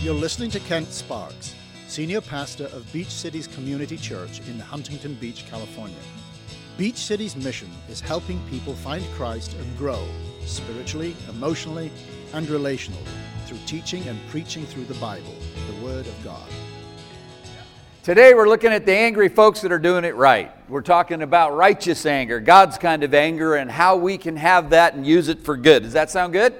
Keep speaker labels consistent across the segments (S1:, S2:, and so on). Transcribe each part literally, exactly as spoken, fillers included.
S1: You're listening to Kent Sparks, Senior Pastor of Beach Cities Community Church in Huntington Beach, California. Beach Cities' mission is helping people find Christ and grow spiritually, emotionally, and relationally through teaching and preaching through the Bible, the Word of God.
S2: Today we're looking at the angry folks that are doing it right. We're talking about righteous anger, God's kind of anger, and how we can have that and use it for good. Does that sound good?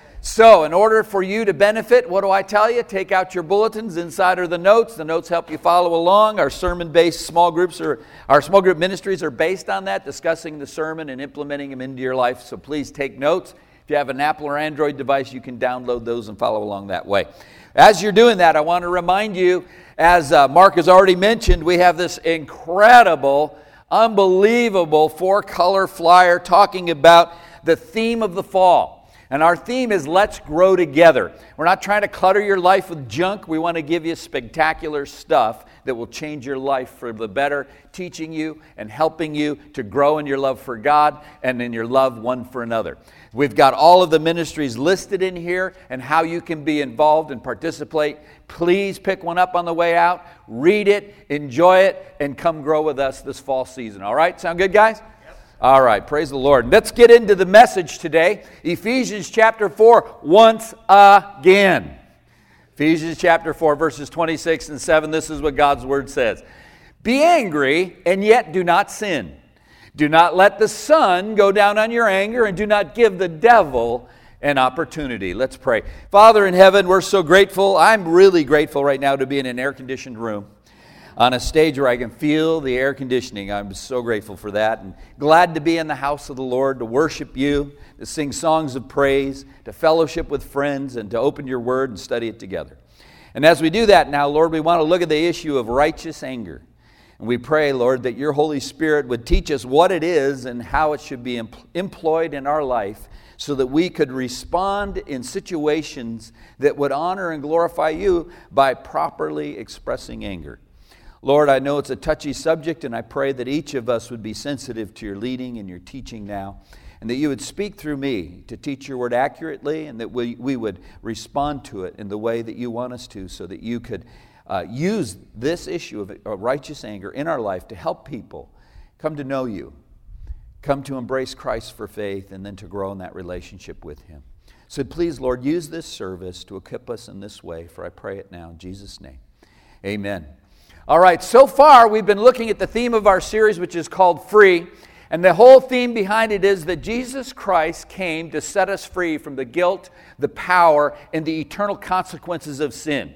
S2: So, in order for you to benefit, what do I tell you? Take out your bulletins. Inside are the notes. The notes help you follow along. Our sermon-based small groups are, our small group ministries are based on that, discussing the sermon and implementing them into your life. So please take notes. If you have an Apple or Android device, you can download those and follow along that way. As you're doing that, I want to remind you, as uh, Mark has already mentioned, we have this incredible, unbelievable four-color flyer talking about the theme of the fall. And our theme is Let's Grow Together. We're not trying to clutter your life with junk. We want to give you spectacular stuff that will change your life for the better, teaching you and helping you to grow in your love for God and in your love one for another. We've got all of the ministries listed in here and how you can be involved and participate. Please pick one up on the way out, read it, enjoy it, and come grow with us this fall season. All right? Sound good, guys? All right, praise the Lord. Let's get into the message today. Ephesians chapter four, once again. Ephesians chapter four, verses twenty-six and seven, this is what God's word says. Be angry, and yet do not sin. Do not let the sun go down on your anger, and do not give the devil an opportunity. Let's pray. Father in heaven, we're so grateful. I'm really grateful right now to be in an air-conditioned room, on a stage where I can feel the air conditioning. I'm so grateful for that, and glad to be in the house of the Lord, to worship you, to sing songs of praise, to fellowship with friends, and to open your word and study it together. And as we do that now, Lord, we want to look at the issue of righteous anger. And we pray, Lord, that your Holy Spirit would teach us what it is and how it should be empl- employed in our life, so that we could respond in situations that would honor and glorify you by properly expressing anger. Lord, I know it's a touchy subject, and I pray that each of us would be sensitive to your leading and your teaching now, and that you would speak through me to teach your word accurately, and that we, we would respond to it in the way that you want us to, so that you could uh, use this issue of, of righteous anger in our life to help people come to know you, come to embrace Christ for faith, and then to grow in that relationship with him. So please, Lord, use this service to equip us in this way, for I pray it now in Jesus' name. Amen. All right, so far we've been looking at the theme of our series, which is called Free. And the whole theme behind it is that Jesus Christ came to set us free from the guilt, the power, and the eternal consequences of sin.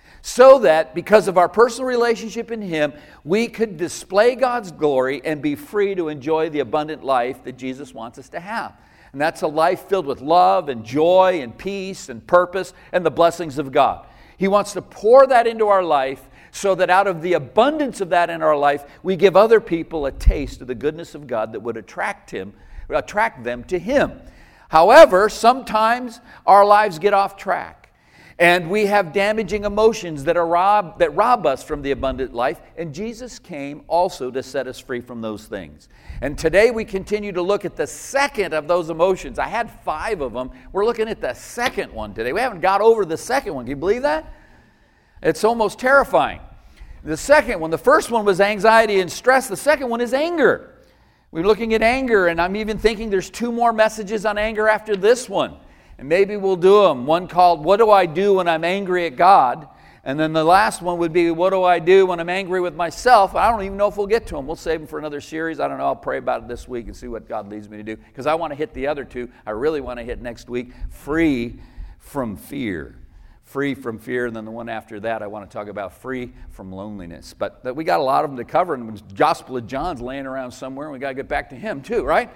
S2: So that because of our personal relationship in him, we could display God's glory and be free to enjoy the abundant life that Jesus wants us to have. And that's a life filled with love and joy and peace and purpose and the blessings of God. He wants to pour that into our life, so that out of the abundance of that in our life, we give other people a taste of the goodness of God that would attract him, attract them to him. However, sometimes our lives get off track, and we have damaging emotions that are rob, that rob us from the abundant life, and Jesus came also to set us free from those things. And today we continue to look at the second of those emotions. I had five of them. We're looking at the second one today. We haven't got over the second one. Can you believe that? It's almost terrifying. The second one, the first one was anxiety and stress. The second one is anger. We're looking at anger, and I'm even thinking there's two more messages on anger after this one. And maybe we'll do them. One called, What Do I Do When I'm Angry at God? And then the last one would be, What Do I Do When I'm Angry with Myself? I don't even know if we'll get to them. We'll save them for another series. I don't know. I'll pray about it this week and see what God leads me to do. Because I want to hit the other two. I really want to hit next week, free from fear. Free from fear, and then the one after that I want to talk about free from loneliness. But we got a lot of them to cover, and the Gospel of John's laying around somewhere, and we got to get back to him too, right?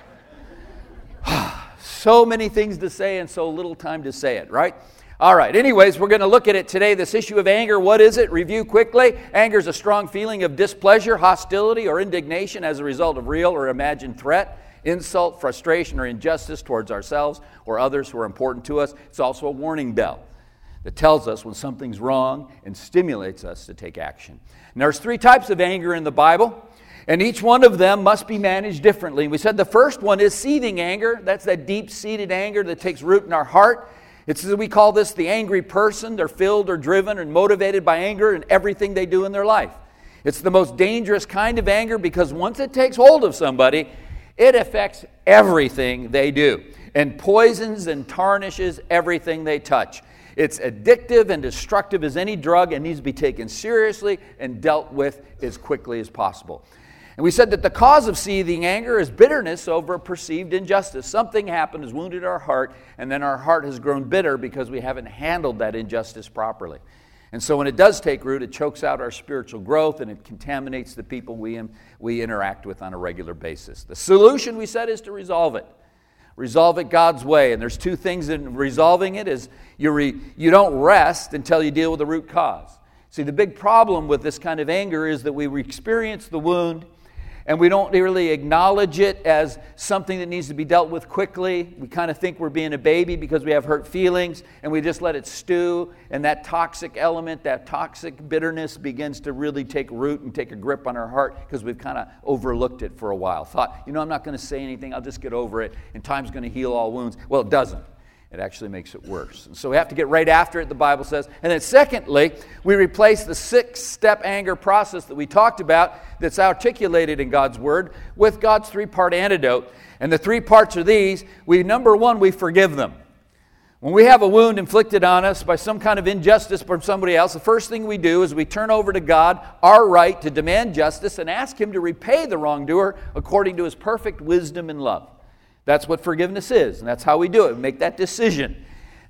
S2: So many things to say and so little time to say it, right? All right, anyways, we're going to look at it today, this issue of anger. What is it? Review quickly. Anger is a strong feeling of displeasure, hostility, or indignation as a result of real or imagined threat, insult, frustration, or injustice towards ourselves or others who are important to us. It's also a warning bell that tells us when something's wrong and stimulates us to take action. And there's three types of anger in the Bible, and each one of them must be managed differently. We said the first one is seething anger. That's that deep-seated anger that takes root in our heart. It's we call this the angry person. They're filled or driven and motivated by anger in everything they do in their life. It's the most dangerous kind of anger because once it takes hold of somebody, it affects everything they do and poisons and tarnishes everything they touch. It's addictive and destructive as any drug and needs to be taken seriously and dealt with as quickly as possible. And we said that the cause of seething anger is bitterness over a perceived injustice. Something happened, has wounded our heart, and then our heart has grown bitter because we haven't handled that injustice properly. And so when it does take root, it chokes out our spiritual growth and it contaminates the people we, we interact with on a regular basis. The solution, we said, is to resolve it. Resolve it God's way. And there's two things in resolving it is you, re, you don't rest until you deal with the root cause. See, the big problem with this kind of anger is that we experience the wound and we don't really acknowledge it as something that needs to be dealt with quickly. We kind of think we're being a baby because we have hurt feelings, and we just let it stew, and that toxic element, that toxic bitterness begins to really take root and take a grip on our heart because we've kind of overlooked it for a while. Thought, you know, I'm not going to say anything, I'll just get over it, and time's going to heal all wounds. Well, it doesn't. It actually makes it worse. And so we have to get right after it, the Bible says. And then secondly, we replace the six-step anger process that we talked about that's articulated in God's Word with God's three-part antidote. And the three parts are these. We, number one, we forgive them. When we have a wound inflicted on us by some kind of injustice from somebody else, the first thing we do is we turn over to God our right to demand justice and ask Him to repay the wrongdoer according to His perfect wisdom and love. That's what forgiveness is, and that's how we do it. We make that decision.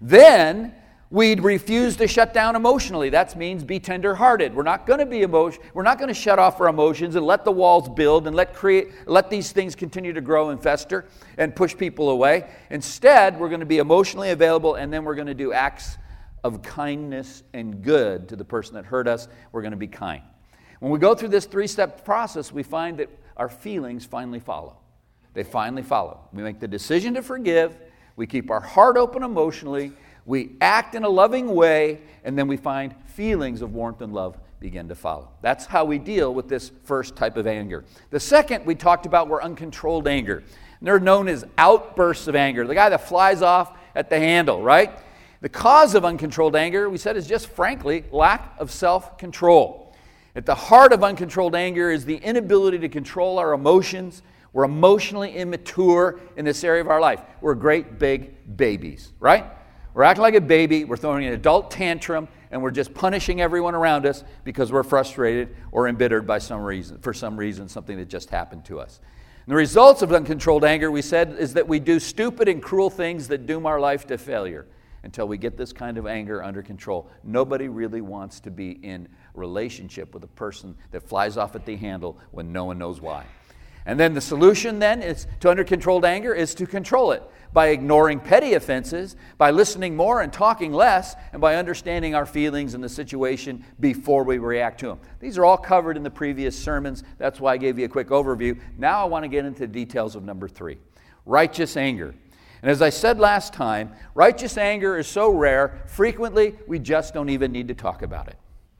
S2: Then we'd refuse to shut down emotionally. That means be tender-hearted. We're not going to be emotion. We're not going to shut off our emotions and let the walls build and let create let these things continue to grow and fester and push people away. Instead, we're going to be emotionally available, and then we're going to do acts of kindness and good to the person that hurt us. We're going to be kind. When we go through this three-step process, we find that our feelings finally follow. They finally follow. We make the decision to forgive. We keep our heart open emotionally. We act in a loving way. And then we find feelings of warmth and love begin to follow. That's how we deal with this first type of anger. The second we talked about were uncontrolled anger. And they're known as outbursts of anger. The guy that flies off at the handle, right? The cause of uncontrolled anger, we said, is just frankly lack of self-control. At the heart of uncontrolled anger is the inability to control our emotions. We're emotionally immature in this area of our life. We're great big babies, right? We're acting like a baby. We're throwing an adult tantrum, and we're just punishing everyone around us because we're frustrated or embittered by some reason, for some reason, something that just happened to us. And the results of uncontrolled anger, we said, is that we do stupid and cruel things that doom our life to failure until we get this kind of anger under control. Nobody really wants to be in relationship with a person that flies off at the handle when no one knows why. And then the solution then is to under controlled anger is to control it by ignoring petty offenses, by listening more and talking less, and by understanding our feelings in the situation before we react to them. These are all covered in the previous sermons. That's why I gave you a quick overview. Now I want to get into the details of number three, righteous anger. And as I said last time, righteous anger is so rare, frequently we just don't even need to talk about it.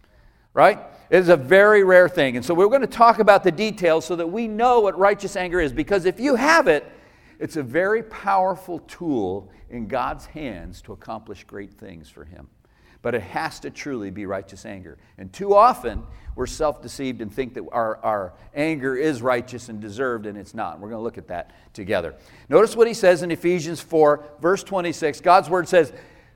S2: Right? It is a very rare thing. And so we're going to talk about the details so that we know what righteous anger is. Because if you have it, it's a very powerful tool in God's hands to accomplish great things for Him. But it has to truly be righteous anger. And too often, we're self-deceived and think that our, our anger is righteous and deserved, and it's not. We're going to look at that together. Notice what he says in Ephesians four, verse twenty-six. God's word says,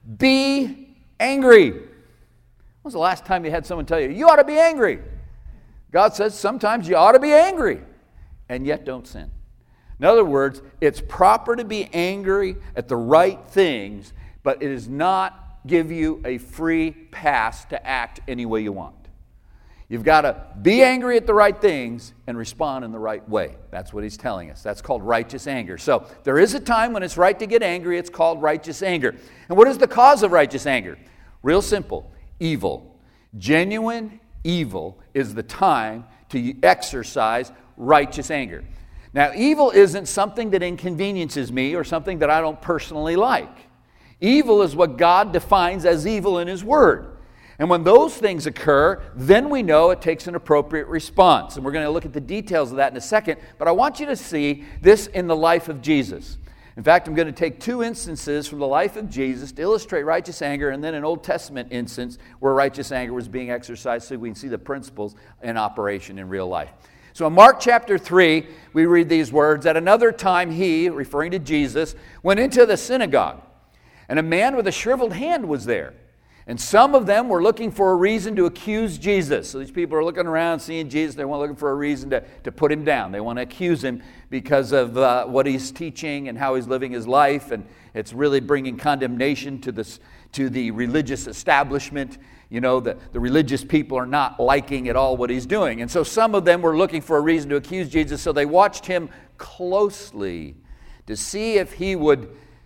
S2: be angry. When was the last time you had someone tell you, you ought to be angry? God says sometimes you ought to be angry, and yet don't sin. In other words, it's proper to be angry at the right things, but it does not give you a free pass to act any way you want. You've got to be angry at the right things and respond in the right way. That's what he's telling us. That's called righteous anger. So there is a time when it's right to get angry. It's called righteous anger. And what is the cause of righteous anger? Real simple. Evil. Genuine evil is the time to exercise righteous anger. Now, evil isn't something that inconveniences me or something that I don't personally like. Evil is what God defines as evil in His Word. And when those things occur, then we know it takes an appropriate response. And we're going to look at the details of that in a second. But I want you to see this in the life of Jesus. In fact, I'm going to take two instances from the life of Jesus to illustrate righteous anger, and then an Old Testament instance where righteous anger was being exercised so we can see the principles in operation in real life. So in Mark chapter three, we read these words, "At another time he," referring to Jesus, "went into the synagogue, and a man with a shriveled hand was there. And some of them were looking for a reason to accuse Jesus." So these people are looking around, seeing Jesus. They want looking for a reason to, to put him down. They want to accuse him because of uh, what he's teaching and how he's living his life. And it's really bringing condemnation to this to the religious establishment. You know, the, the religious people are not liking at all what he's doing. And so some of them were looking for a reason to accuse Jesus. So they watched him closely to see if he would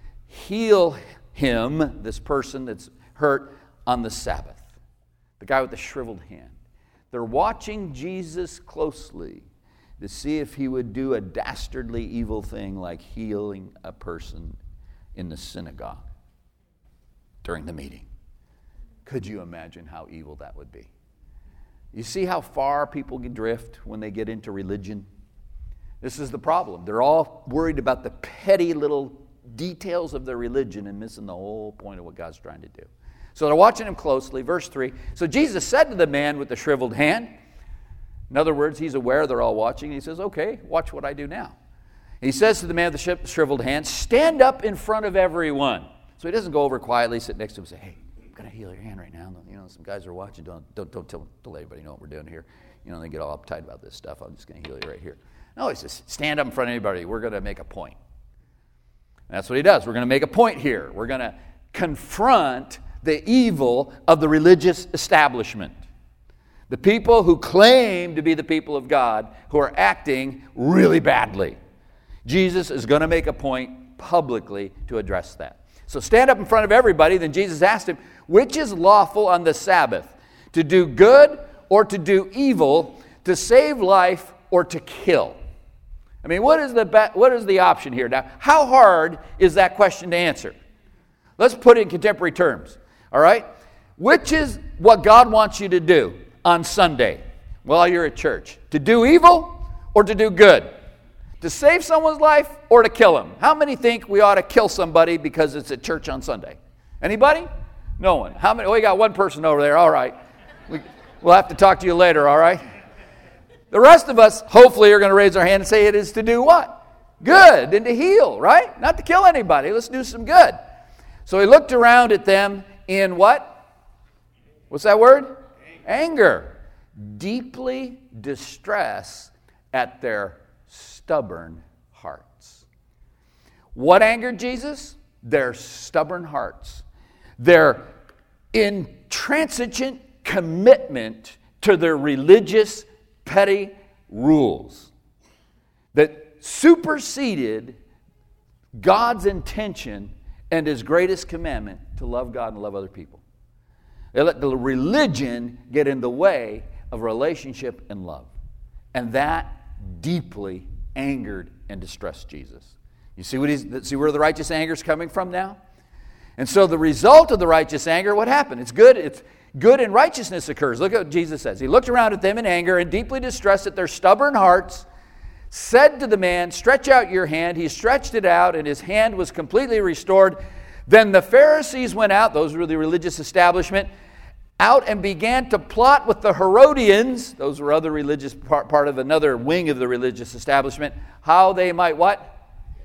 S2: heal him, this person that's hurt, on the Sabbath. The guy with the shriveled hand. They're watching Jesus closely to see if he would do a dastardly evil thing like healing a person in the synagogue during the meeting. Could you imagine how evil that would be? You see how far people can drift when they get into religion? This is the problem. They're all worried about the petty little details of their religion and missing the whole point of what God's trying to do. So they're watching him closely. Verse three. "So Jesus said to the man with the shriveled hand," in other words, he's aware they're all watching. He says, "Okay, watch what I do now." He says to the man with the shriveled hand, "Stand up in front of everyone." So he doesn't go over quietly, sit next to him and say, "Hey, I'm going to heal your hand right now. You know, some guys are watching. Don't don't don't tell, tell anybody know what we're doing here. You know, they get all uptight about this stuff. I'm just going to heal you right here." No, he says, "Stand up in front of everybody. We're going to make a point." And that's what he does. We're going to make a point here. We're going to confront the evil of the religious establishment. The people who claim to be the people of God who are acting really badly. Jesus is going to make a point publicly to address that. So stand up in front of everybody. Then Jesus asked him, "Which is lawful on the Sabbath? To do good or to do evil? To save life or to kill?" I mean, what is the what is the option here? Now, how hard is that question to answer? Let's put it in contemporary terms. All right? Which is what God wants you to do on Sunday while you're at church? To do evil or to do good? To save someone's life or to kill him? How many think we ought to kill somebody because it's at church on Sunday? Anybody? No one. How many? Oh, we got one person over there. All right. We, we'll have to talk to you later, all right? The rest of us, hopefully, are going to raise our hand and say it is to do what? Good, and to heal, right? Not to kill anybody. Let's do some good. So he looked around at them in what? What's that word? Anger. Deeply distressed at their stubborn hearts. What angered Jesus? Their stubborn hearts. Their intransigent commitment to their religious petty rules that superseded God's intention and his greatest commandment to love God and love other people. They let the religion get in the way of relationship and love. And that deeply angered and distressed Jesus. You see what he's, see where the righteous anger is coming from now? And so the result of the righteous anger, what happened? It's good, it's good and righteousness occurs. Look at what Jesus says. He looked around at them in anger and deeply distressed at their stubborn hearts, said to the man, "Stretch out your hand." He stretched it out, and his hand was completely restored. Then the Pharisees went out, those were the religious establishment, out and began to plot with the Herodians, those were other religious part, part of another wing of the religious establishment, how they might what?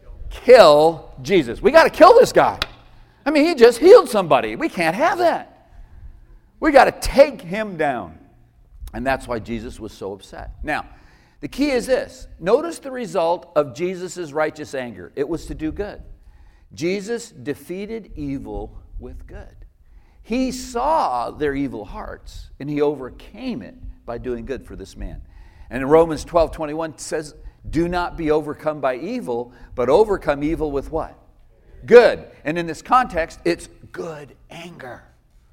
S2: Kill Jesus. We got to kill this guy. I mean, he just healed somebody. We can't have that. We got to take him down. And that's why Jesus was so upset. Now, the key is this. Notice the result of Jesus' righteous anger. It was to do good. Jesus defeated evil with good. He saw their evil hearts, and he overcame it by doing good for this man. And in Romans twelve twenty-one says, "Do not be overcome by evil, but overcome evil with what? Good." And in this context, it's good anger.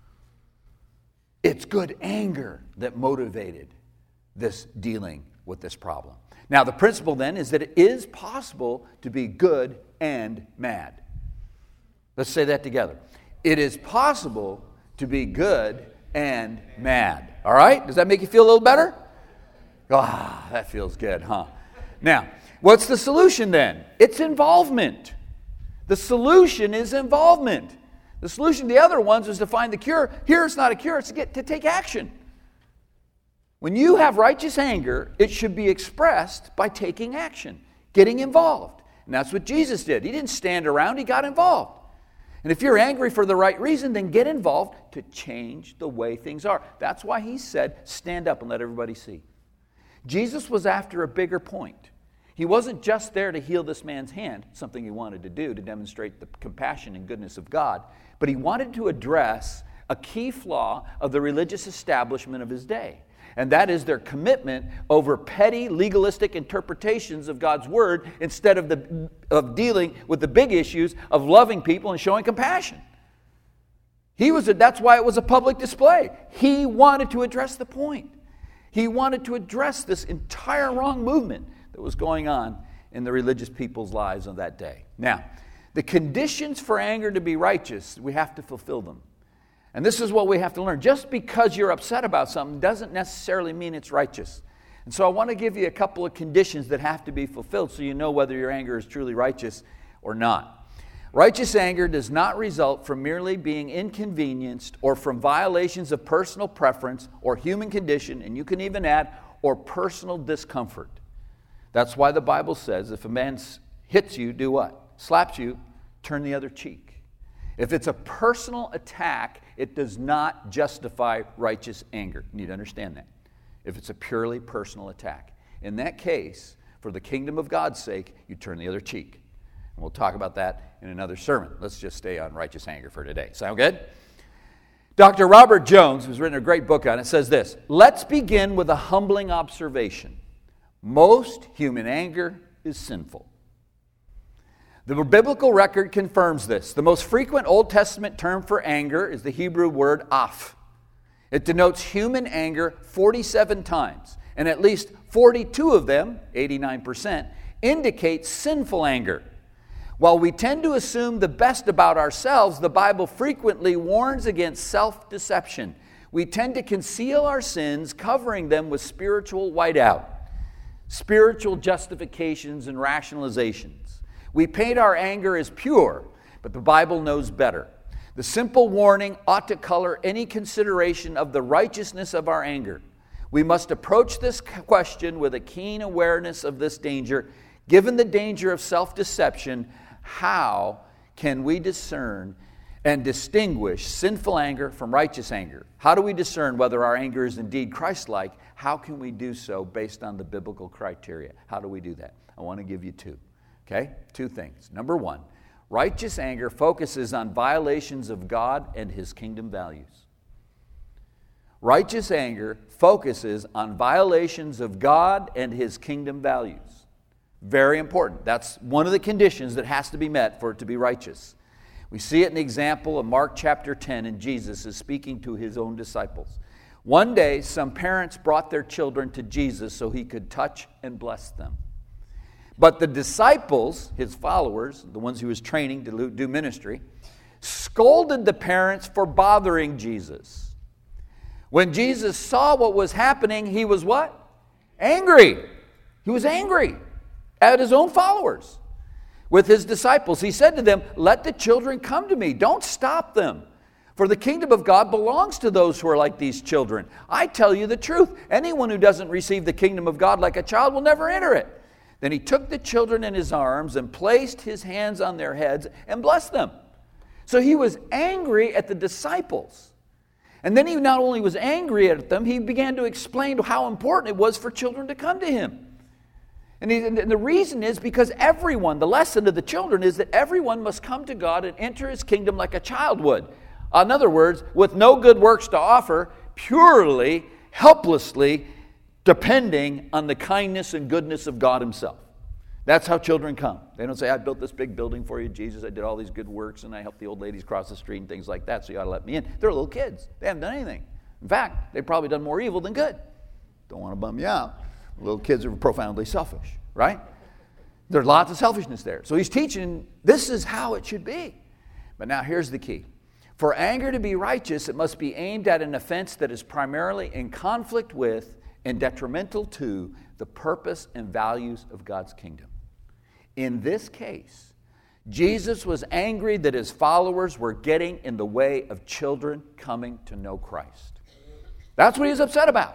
S2: It's good anger that motivated this dealing with this problem. Now, the principle then is that it is possible to be good and mad. Let's say that together. It is possible to be good and mad. All right? Does that make you feel a little better? Ah, that feels good, huh? Now, what's the solution then? It's involvement. The solution is involvement. The solution to the other ones is to find the cure. Here it's not a cure, it's to get to take action. When you have righteous anger, it should be expressed by taking action, getting involved. And that's what Jesus did. He didn't stand around, he got involved. And if you're angry for the right reason, then get involved to change the way things are. That's why he said, stand up and let everybody see. Jesus was after a bigger point. He wasn't just there to heal this man's hand, something he wanted to do to demonstrate the compassion and goodness of God, but he wanted to address a key flaw of the religious establishment of his day. And that is their commitment over petty legalistic interpretations of God's word instead of, the, of dealing with the big issues of loving people and showing compassion. He was a, that's why it was a public display. He wanted to address the point. He wanted to address this entire wrong movement that was going on in the religious people's lives on that day. Now, the conditions for anger to be righteous, we have to fulfill them. And this is what we have to learn. Just because you're upset about something doesn't necessarily mean it's righteous. And so I want to give you a couple of conditions that have to be fulfilled so you know whether your anger is truly righteous or not. Righteous anger does not result from merely being inconvenienced or from violations of personal preference or human condition, and you can even add, or personal discomfort. That's why the Bible says if a man hits you, do what? Slaps you, turn the other cheek. If it's a personal attack, it does not justify righteous anger. You need to understand that. If it's a purely personal attack. In that case, for the kingdom of God's sake, you turn the other cheek. And we'll talk about that in another sermon. Let's just stay on righteous anger for today. Sound good? Doctor Robert Jones, who's written a great book on it, says this: let's begin with a humbling observation. Most human anger is sinful. The biblical record confirms this. The most frequent Old Testament term for anger is the Hebrew word af. It denotes human anger forty-seven times, and at least forty-two of them, eighty-nine percent, indicate sinful anger. While we tend to assume the best about ourselves, the Bible frequently warns against self-deception. We tend to conceal our sins, covering them with spiritual whiteout, spiritual justifications and rationalizations. We paint our anger as pure, but the Bible knows better. The simple warning ought to color any consideration of the righteousness of our anger. We must approach this question with a keen awareness of this danger. Given the danger of self-deception, how can we discern and distinguish sinful anger from righteous anger? How do we discern whether our anger is indeed Christ-like? How can we do so based on the biblical criteria? How do we do that? I want to give you two. Okay, two things. Number one, righteous anger focuses on violations of God and His kingdom values. Righteous anger focuses on violations of God and His kingdom values. Very important. That's one of the conditions that has to be met for it to be righteous. We see it in the example of Mark chapter ten, and Jesus is speaking to His own disciples. One day, some parents brought their children to Jesus so He could touch and bless them. But the disciples, His followers, the ones He was training to do ministry, scolded the parents for bothering Jesus. When Jesus saw what was happening, He was what? Angry. He was angry at His own followers. With His disciples, He said to them, let the children come to me. Don't stop them. For the kingdom of God belongs to those who are like these children. I tell you the truth. Anyone who doesn't receive the kingdom of God like a child will never enter it. Then He took the children in His arms and placed His hands on their heads and blessed them. So He was angry at the disciples. And then He not only was angry at them, He began to explain how important it was for children to come to Him. And, he, and the reason is because everyone, the lesson of the children is that everyone must come to God and enter His kingdom like a child would. In other words, with no good works to offer, purely, helplessly, depending on the kindness and goodness of God Himself. That's how children come. They don't say, I built this big building for you, Jesus. I did all these good works, and I helped the old ladies cross the street and things like that, so you ought to let me in. They're little kids. They haven't done anything. In fact, they've probably done more evil than good. Don't want to bum you out. Little kids are profoundly selfish, right? There's lots of selfishness there. So He's teaching this is how it should be. But now here's the key. For anger to be righteous, it must be aimed at an offense that is primarily in conflict with and detrimental to the purpose and values of God's kingdom. In this case, Jesus was angry that his followers were getting in the way of children coming to know Christ. That's what he was upset about.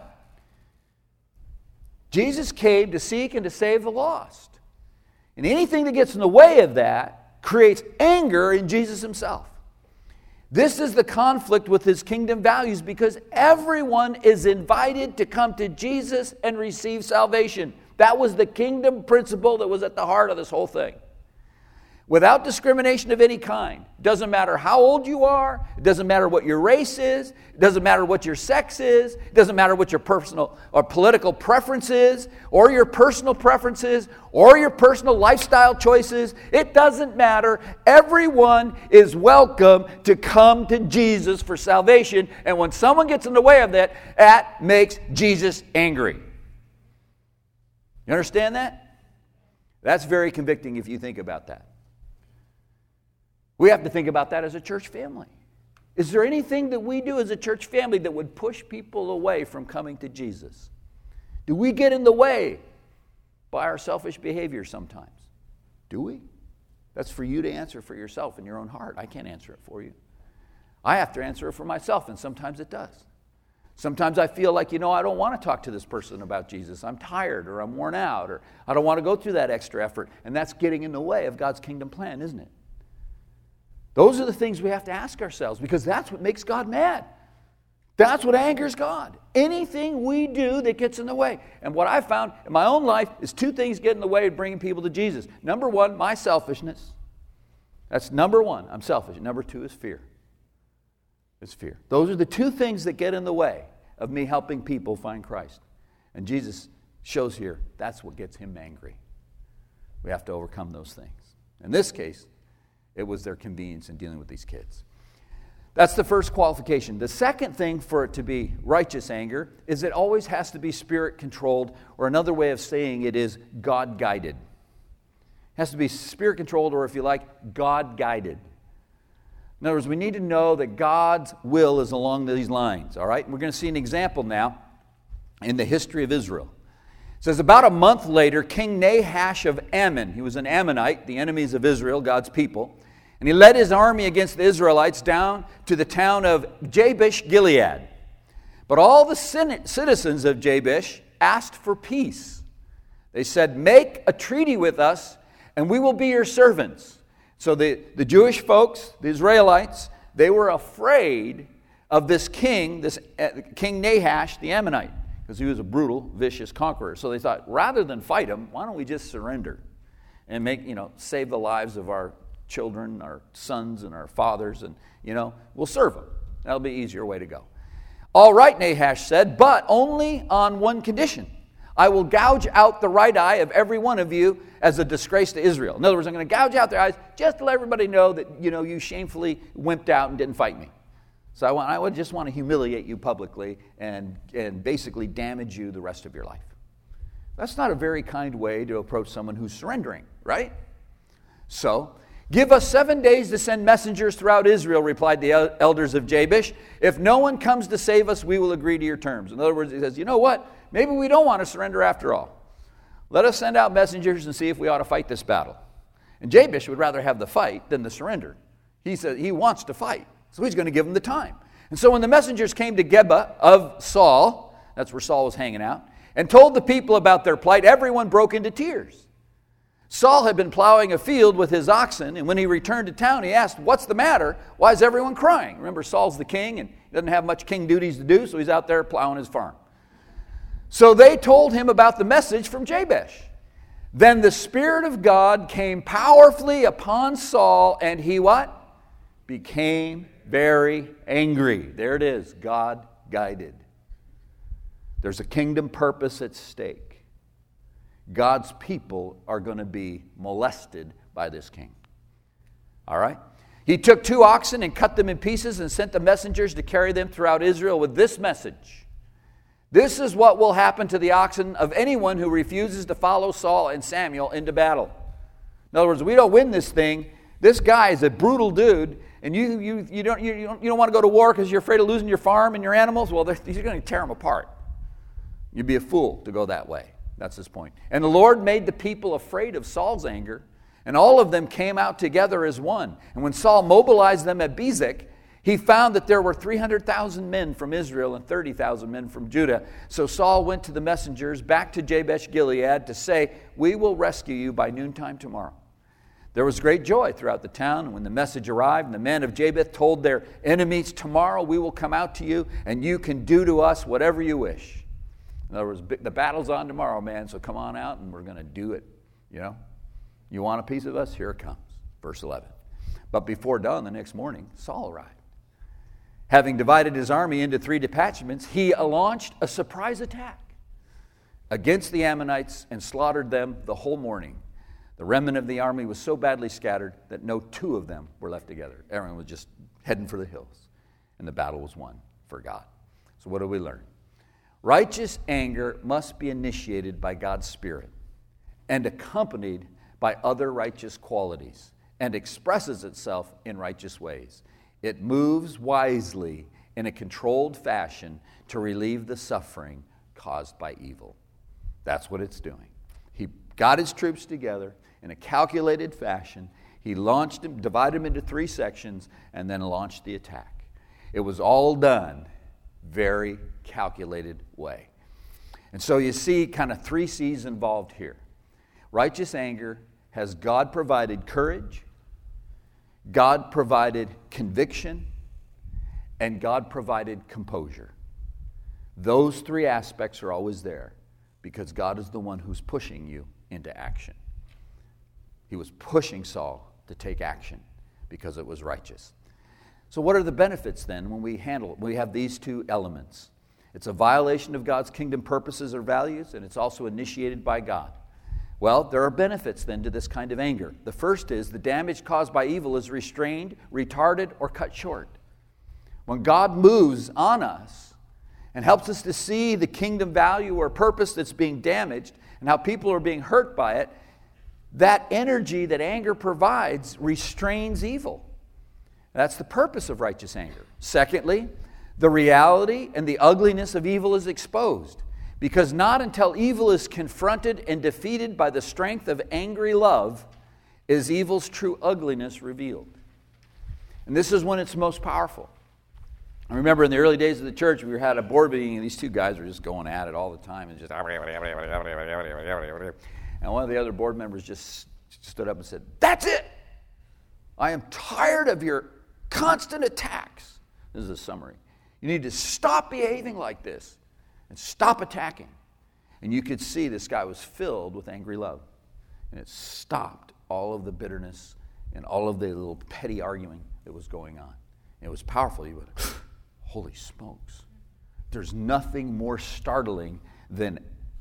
S2: Jesus came to seek and to save the lost. And anything that gets in the way of that creates anger in Jesus himself. This is the conflict with his kingdom values, because everyone is invited to come to Jesus and receive salvation. That was the kingdom principle that was at the heart of this whole thing. Without discrimination of any kind. It doesn't matter how old you are. It doesn't matter what your race is. It doesn't matter what your sex is. It doesn't matter what your personal or political preference is, or your personal preferences, or your personal lifestyle choices. It doesn't matter. Everyone is welcome to come to Jesus for salvation. And when someone gets in the way of that, that makes Jesus angry. You understand that? That's very convicting if you think about that. We have to think about that as a church family. Is there anything that we do as a church family that would push people away from coming to Jesus? Do we get in the way by our selfish behavior sometimes? Do we? That's for you to answer for yourself in your own heart. I can't answer it for you. I have to answer it for myself, and sometimes it does. Sometimes I feel like, you know, I don't want to talk to this person about Jesus. I'm tired, or I'm worn out, or I don't want to go through that extra effort. And that's getting in the way of God's kingdom plan, isn't it? Those are the things we have to ask ourselves, because that's what makes God mad. That's what angers God. Anything we do that gets in the way. And what I found in my own life is two things get in the way of bringing people to Jesus. Number one, my selfishness. That's number one. I'm selfish. Number two is fear. It's fear. Those are the two things that get in the way of me helping people find Christ. And Jesus shows here that's what gets him angry. We have to overcome those things. In this case, it was their convenience in dealing with these kids. That's the first qualification. The second thing for it to be righteous anger is it always has to be spirit-controlled, or another way of saying it is God-guided. It has to be spirit-controlled, or if you like, God-guided. In other words, we need to know that God's will is along these lines, all right? We're going to see an example now in the history of Israel. It says, about a month later, King Nahash of Ammon, he was an Ammonite, the enemies of Israel, God's people, and he led his army against the Israelites down to the town of Jabesh Gilead. But all the citizens of Jabesh asked for peace. They said, make a treaty with us, and we will be your servants. So the, the Jewish folks, the Israelites, they were afraid of this king, this uh, King Nahash, the Ammonite, because he was a brutal, vicious conqueror. So they thought, rather than fight him, why don't we just surrender and make, you know, save the lives of our children, our sons, and our fathers, and, you know, we'll serve them. That'll be an easier way to go. All right, Nahash said, but only on one condition. I will gouge out the right eye of every one of you as a disgrace to Israel. In other words, I'm going to gouge out their eyes just to let everybody know that, you know, you shamefully wimped out and didn't fight me. So I, want, I would just want to humiliate you publicly and, and basically damage you the rest of your life. That's not a very kind way to approach someone who's surrendering, right? So, give us seven days to send messengers throughout Israel, replied the elders of Jabesh. If no one comes to save us, we will agree to your terms. In other words, he says, you know what? Maybe we don't want to surrender after all. Let us send out messengers and see if we ought to fight this battle. And Jabesh would rather have the fight than the surrender. He said he wants to fight, so he's going to give them the time. And so when the messengers came to Geba of Saul, that's where Saul was hanging out, and told the people about their plight, everyone broke into tears. Saul had been plowing a field with his oxen, and when he returned to town, he asked, what's the matter? Why is everyone crying? Remember, Saul's the king, and he doesn't have much king duties to do, so he's out there plowing his farm. So they told him about the message from Jabesh. Then the Spirit of God came powerfully upon Saul, and he what? Became very angry. There it is, God guided. There's a kingdom purpose at stake. God's people are going to be molested by this king. All right? He took two oxen and cut them in pieces and sent the messengers to carry them throughout Israel with this message. This is what will happen to the oxen of anyone who refuses to follow Saul and Samuel into battle. In other words, we don't win this thing. This guy is a brutal dude, and you you you don't you, you don't, you don't want to go to war because you're afraid of losing your farm and your animals. Well, you're going to tear them apart. You'd be a fool to go that way. That's his point. And the Lord made the people afraid of Saul's anger And all of them came out together as one. And when Saul mobilized them at Bezek, he found that there were three hundred thousand men from Israel and thirty thousand men from Judah. So Saul went to the messengers back to Jabesh Gilead to say, "We will rescue you by noontime tomorrow." There was great joy throughout the town. And when the message arrived, and the men of Jabesh told their enemies, "Tomorrow we will come out to you, and you can do to us whatever you wish." In other words, the battle's on tomorrow, man, so come on out and we're going to do it, you know. You want a piece of us? Here it comes. Verse eleven. But before dawn the next morning, Saul arrived. Having divided his army into three detachments, he launched a surprise attack against the Ammonites and slaughtered them the whole morning. The remnant of the army was so badly scattered that no two of them were left together. Everyone was just heading for the hills, and the battle was won for God. So what do we learn? Righteous anger must be initiated by God's Spirit and accompanied by other righteous qualities and expresses itself in righteous ways. It moves wisely in a controlled fashion to relieve the suffering caused by evil. That's what it's doing. He got his troops together in a calculated fashion. He launched them, divided them into three sections, and then launched the attack. It was all done very calculated way. And so you see kind of three C's involved here. Righteous anger has God provided courage, God provided conviction, and God provided composure. Those three aspects are always there because God is the one who's pushing you into action. He was pushing Saul to take action because it was righteous. So what are the benefits then when we handle it? We have these two elements. It's a violation of God's kingdom purposes or values, and it's also initiated by God. Well, there are benefits then to this kind of anger. The first is the damage caused by evil is restrained, retarded, or cut short. When God moves on us and helps us to see the kingdom value or purpose that's being damaged and how people are being hurt by it, that energy that anger provides restrains evil. That's the purpose of righteous anger. Secondly, the reality and the ugliness of evil is exposed. Because not until evil is confronted and defeated by the strength of angry love is evil's true ugliness revealed. And this is when it's most powerful. I remember in the early days of the church, we had a board meeting, and these two guys were just going at it all the time. And, just, and one of the other board members just stood up and said, "That's it! I am tired of your constant attacks." This is a summary. You need to stop behaving like this. And stop attacking. And you could see this guy was filled with angry love. And it stopped all of the bitterness and all of the little petty arguing that was going on. And it was powerful. You would, holy smokes. There's nothing more startling than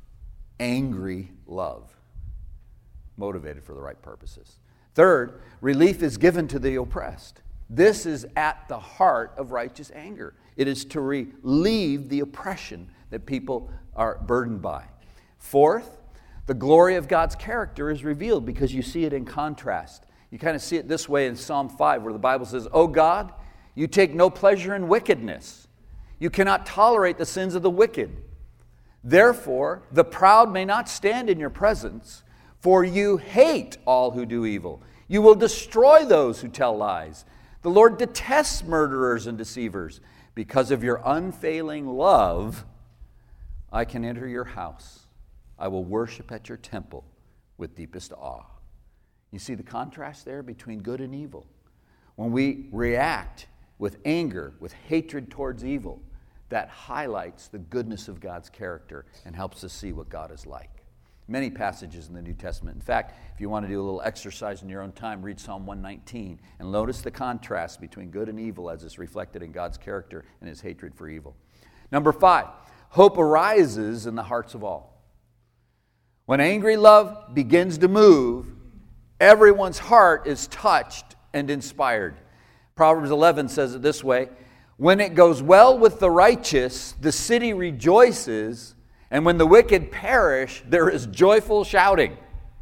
S2: angry love, motivated for the right purposes. Third, relief is given to the oppressed. This is at the heart of righteous anger. It is to relieve the oppression that people are burdened by. Fourth, the glory of God's character is revealed because you see it in contrast. You kind of see it this way in Psalm five where the Bible says, "O God, you take no pleasure in wickedness. You cannot tolerate the sins of the wicked. Therefore, the proud may not stand in your presence, for you hate all who do evil. You will destroy those who tell lies. The Lord detests murderers and deceivers. Because of your unfailing love, I can enter your house. I will worship at your temple with deepest awe." You see the contrast there between good and evil. When we react with anger, with hatred towards evil, that highlights the goodness of God's character and helps us see what God is like. Many passages in the New Testament. In fact, if you want to do a little exercise in your own time, read Psalm one nineteen and notice the contrast between good and evil as it's reflected in God's character and his hatred for evil. Number five, hope arises in the hearts of all. When angry love begins to move, everyone's heart is touched and inspired. Proverbs eleven says it this way, "When it goes well with the righteous, the city rejoices, and when the wicked perish, there is joyful shouting.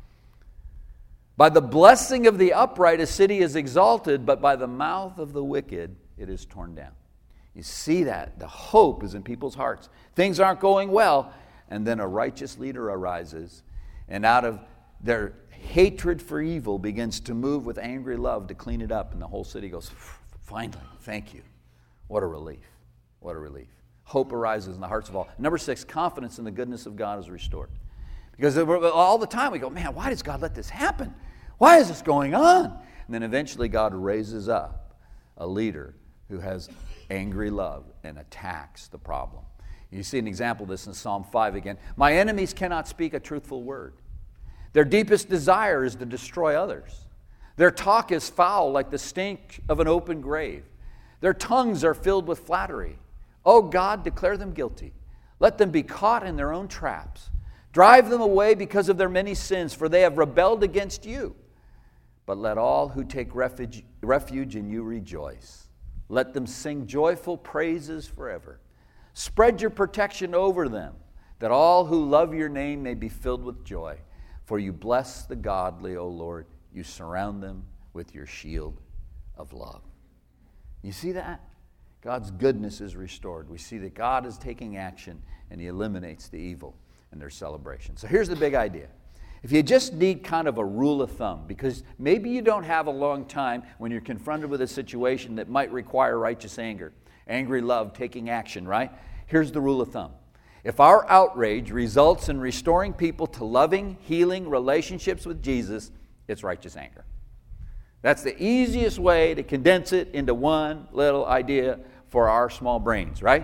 S2: By the blessing of the upright, a city is exalted, but by the mouth of the wicked, it is torn down." You see that. The hope is in people's hearts. Things aren't going well, and then a righteous leader arises, and out of their hatred for evil begins to move with angry love to clean it up, and the whole city goes, finally, thank you. What a relief. What a relief. Hope arises in the hearts of all. Number six, confidence in the goodness of God is restored. Because all the time we go, man, why does God let this happen? Why is this going on? And then eventually God raises up a leader who has angry love and attacks the problem. You see an example of this in Psalm five again. My enemies cannot speak a truthful word. Their deepest desire is to destroy others. Their talk is foul like the stink of an open grave. Their tongues are filled with flattery. Oh God, declare them guilty. Let them be caught in their own traps. Drive them away because of their many sins, for they have rebelled against you. But let all who take refuge, refuge in you rejoice. Let them sing joyful praises forever. Spread your protection over them, that all who love your name may be filled with joy. For you bless the godly, O Lord. You surround them with your shield of love. You see that? God's goodness is restored. We see that God is taking action and He eliminates the evil in their celebration. So here's the big idea. If you just need kind of a rule of thumb, because maybe you don't have a long time when you're confronted with a situation that might require righteous anger, angry love, taking action, right? Here's the rule of thumb. If our outrage results in restoring people to loving, healing relationships with Jesus, it's righteous anger. That's the easiest way to condense it into one little idea for our small brains, right?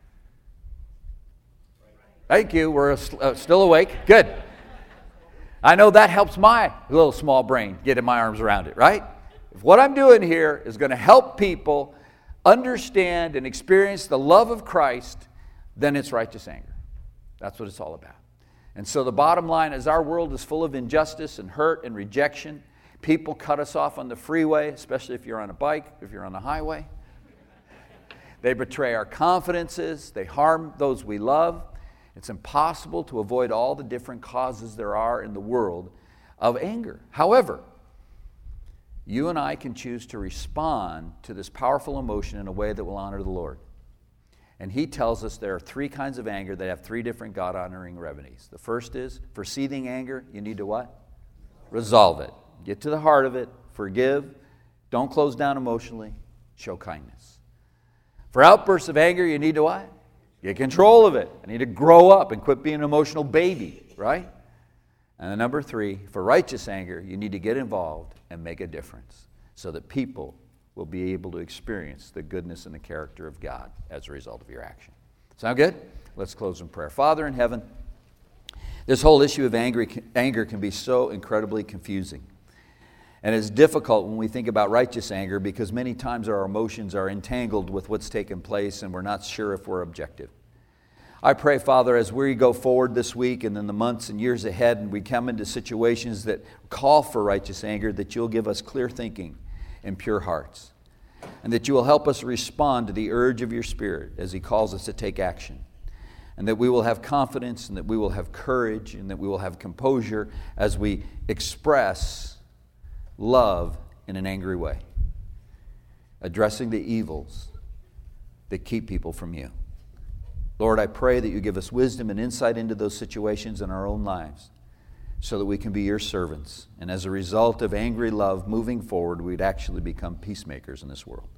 S2: Thank you. We're uh, still awake. Good. I know that helps my little small brain getting my arms around it, right? If what I'm doing here is going to help people understand and experience the love of Christ, then it's righteous anger. That's what it's all about. And so the bottom line is our world is full of injustice and hurt and rejection. People cut us off on the freeway, especially if you're on a bike, if you're on the highway. They betray our confidences. They harm those we love. It's impossible to avoid all the different causes there are in the world of anger. However, you and I can choose to respond to this powerful emotion in a way that will honor the Lord. And He tells us there are three kinds of anger that have three different God-honoring remedies. The first is, for seething anger, you need to what? Resolve it. Get to the heart of it. Forgive. Don't close down emotionally. Show kindness. For outbursts of anger, you need to what? Get control of it. I need to grow up and quit being an emotional baby, right? And then number three, for righteous anger, you need to get involved and make a difference so that people will be able to experience the goodness and the character of God as a result of your action. Sound good? Let's close in prayer. Father in heaven, this whole issue of anger, anger can be so incredibly confusing. And it's difficult when we think about righteous anger because many times our emotions are entangled with what's taken place and we're not sure if we're objective. I pray, Father, as we go forward this week and in the months and years ahead and we come into situations that call for righteous anger, that you'll give us clear thinking and pure hearts. And that you will help us respond to the urge of your Spirit as He calls us to take action. And that we will have confidence and that we will have courage and that we will have composure as we express love in an angry way, addressing the evils that keep people from you. Lord, I pray that you give us wisdom and insight into those situations in our own lives so that we can be your servants. And as a result of angry love moving forward, we'd actually become peacemakers in this world.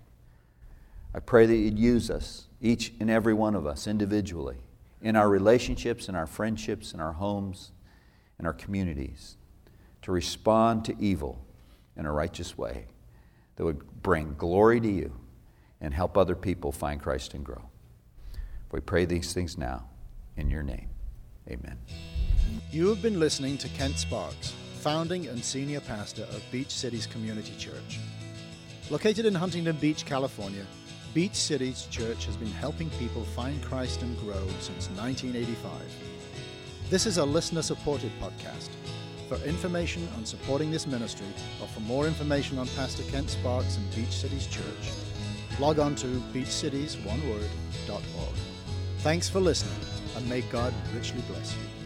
S2: I pray that you'd use us, each and every one of us individually, in our relationships, in our friendships, in our homes, in our communities, to respond to evil in a righteous way that would bring glory to you and help other people find Christ and grow. We pray these things now in your name. Amen.
S1: You have been listening to Kent Sparks, founding and senior pastor of Beach Cities Community Church. Located in Huntington Beach, California, Beach Cities Church has been helping people find Christ and grow since nineteen eighty-five. This is a listener-supported podcast. For information on supporting this ministry, or for more information on Pastor Kent Sparks and Beach Cities Church, log on to beach cities one word dot org. Thanks for listening, and may God richly bless you.